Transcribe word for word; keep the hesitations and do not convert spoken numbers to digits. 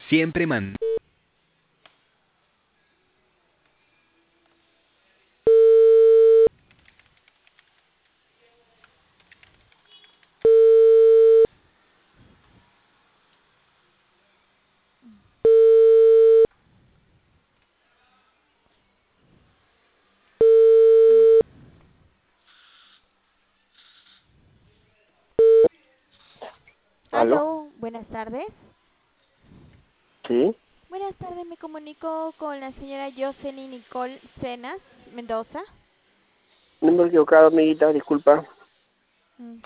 Siempre man. ¿Aló? Aló, buenas tardes. Sí, Buenas tardes, me comunico con la señora Jocelyn Nicole Cenas Mendoza. número equivocado, amiguita, disculpa. Mm,